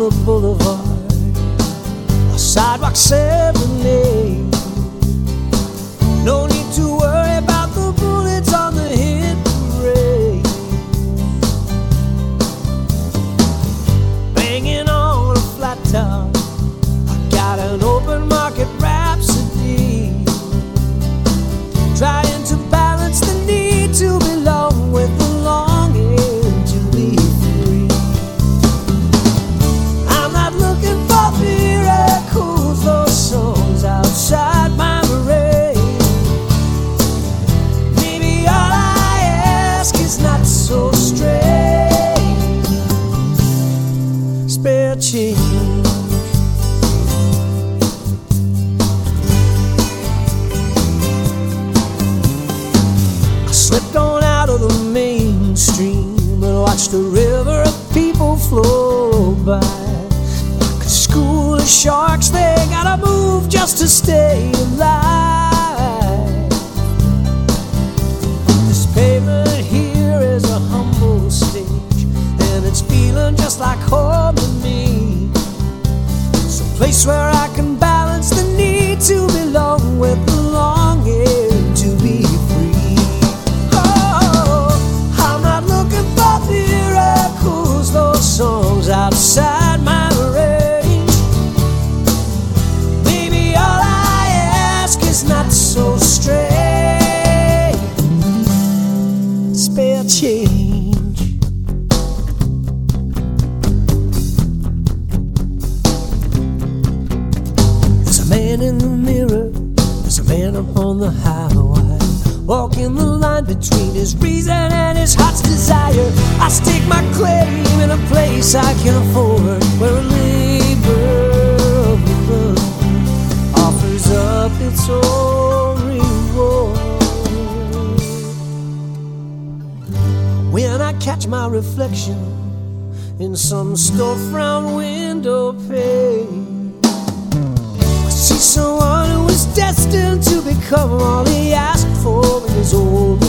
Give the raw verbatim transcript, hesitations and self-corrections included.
the boulevard, a sidewalk serenade. No need to worry about the bullets on the hit parade. Banging on a flat top, I got an open market rhapsody, trying to balance the need to belong with the longing to be free. I'm not looking for miracles, those songs outside my range. Maybe all I ask is not so strange. Spare change. Slipped on out of the mainstream and watched a river of people flow by. Like a school of sharks, they gotta move just to stay alive. This pavement here is a humble stage, and it's feeling just like home to me. It's a place where I can balance the need to belong with the longing to be free. Miracles, those songs outside my range. Maybe all I ask is not so strange. Spare change. There's a man in the mirror, there's a man upon the highway, walking the line between his reason and his heart's desire. I stake my claim in a place I can afford, where a labor of love offers up its own reward. When I catch my reflection in some storefront window pane, I see someone who was destined to become all he asked for in his old